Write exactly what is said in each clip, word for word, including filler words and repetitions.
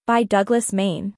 By Douglas Main.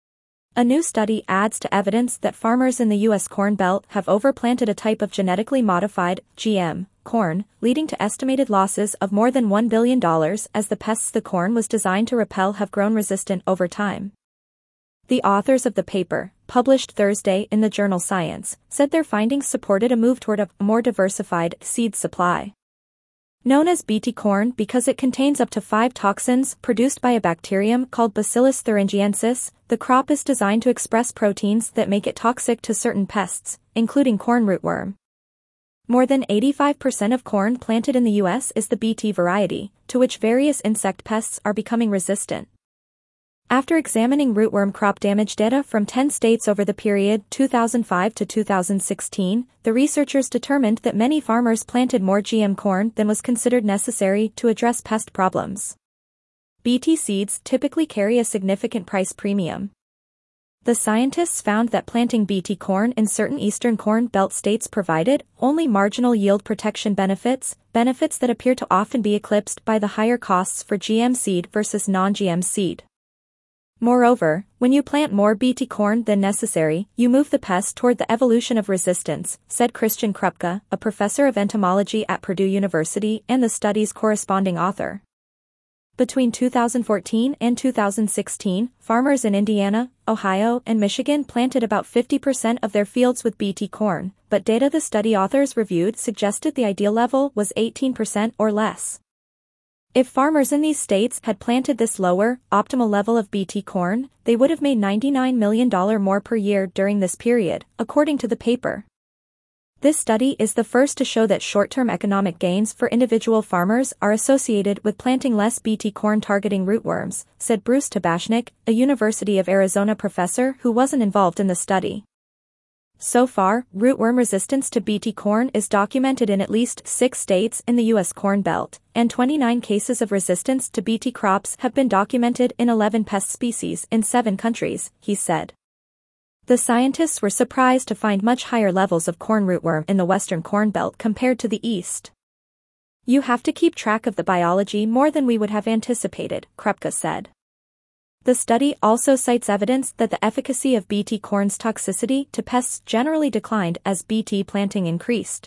A new study adds to evidence that farmers in the U S Corn Belt have overplanted a type of genetically modified, G M, corn, leading to estimated losses of more than one billion dollars as the pests the corn was designed to repel have grown resistant over time. The authors of the paper, published Thursday in the journal Science, said their findings supported a move toward a more diversified seed supply. Known as Bt corn because it contains up to five toxins produced by a bacterium called Bacillus thuringiensis, the crop is designed to express proteins that make it toxic to certain pests, including corn rootworm. More than eighty-five percent of corn planted in the U S is the Bt variety, to which various insect pests are becoming resistant. After examining rootworm crop damage data from ten states over the period two thousand five to two thousand sixteen, the researchers determined that many farmers planted more G M corn than was considered necessary to address pest problems. Bt seeds typically carry a significant price premium. The scientists found that planting Bt corn in certain eastern Corn Belt states provided only marginal yield protection benefits, benefits that appear to often be eclipsed by the higher costs for G M seed versus non-G M seed. Moreover, when you plant more Bt corn than necessary, you move the pest toward the evolution of resistance, said Christian Krupke, a professor of entomology at Purdue University and the study's corresponding author. Between two thousand fourteen and two thousand sixteen, farmers in Indiana, Ohio, and Michigan planted about fifty percent of their fields with Bt corn, but data the study authors reviewed suggested the ideal level was eighteen percent or less. If farmers in these states had planted this lower, optimal level of Bt corn, they would have made ninety-nine million dollars more per year during this period, according to the paper. This study is the first to show that short-term economic gains for individual farmers are associated with planting less Bt corn targeting rootworms, said Bruce Tabashnik, a University of Arizona professor who wasn't involved in the study. So far, rootworm resistance to Bt corn is documented in at least six states in the U S Corn Belt, and twenty-nine cases of resistance to Bt crops have been documented in eleven pest species in seven countries, he said. The scientists were surprised to find much higher levels of corn rootworm in the Western Corn Belt compared to the East. You have to keep track of the biology more than we would have anticipated, Krupke said. The study also cites evidence that the efficacy of Bt corn's toxicity to pests generally declined as Bt planting increased.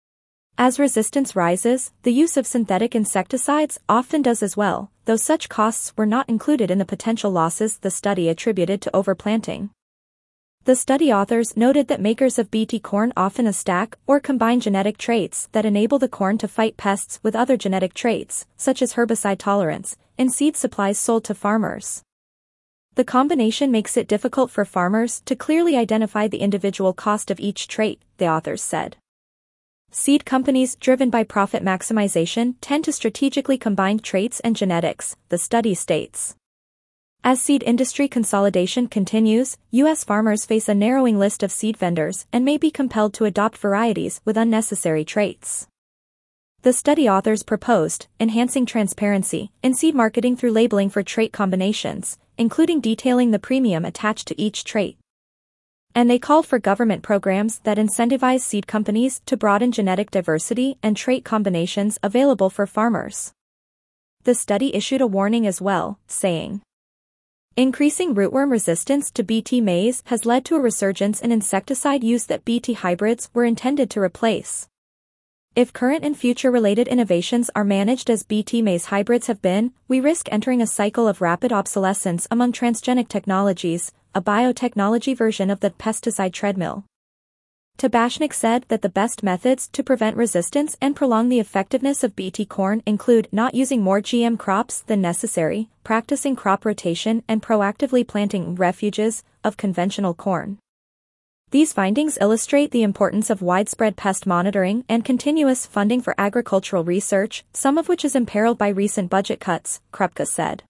As resistance rises, the use of synthetic insecticides often does as well, though such costs were not included in the potential losses the study attributed to overplanting. The study authors noted that makers of Bt corn often stack or combine genetic traits that enable the corn to fight pests with other genetic traits, such as herbicide tolerance, in seed supplies sold to farmers. The combination makes it difficult for farmers to clearly identify the individual cost of each trait, the authors said. Seed companies driven by profit maximization tend to strategically combine traits and genetics, the study states. As seed industry consolidation continues, U S farmers face a narrowing list of seed vendors and may be compelled to adopt varieties with unnecessary traits. The study authors proposed enhancing transparency in seed marketing through labeling for trait combinations, including detailing the premium attached to each trait. And they called for government programs that incentivize seed companies to broaden genetic diversity and trait combinations available for farmers. The study issued a warning as well, saying, increasing rootworm resistance to Bt maize has led to a resurgence in insecticide use that Bt hybrids were intended to replace. If current and future related innovations are managed as Bt maize hybrids have been, we risk entering a cycle of rapid obsolescence among transgenic technologies, a biotechnology version of the pesticide treadmill. Tabashnik said that the best methods to prevent resistance and prolong the effectiveness of Bt corn include not using more G M crops than necessary, practicing crop rotation, and proactively planting refuges of conventional corn. These findings illustrate the importance of widespread pest monitoring and continuous funding for agricultural research, some of which is imperiled by recent budget cuts, Krupke said.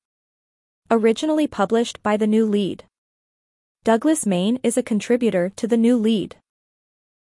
Originally published by The New Lead. Douglas Main is a contributor to The New Lead.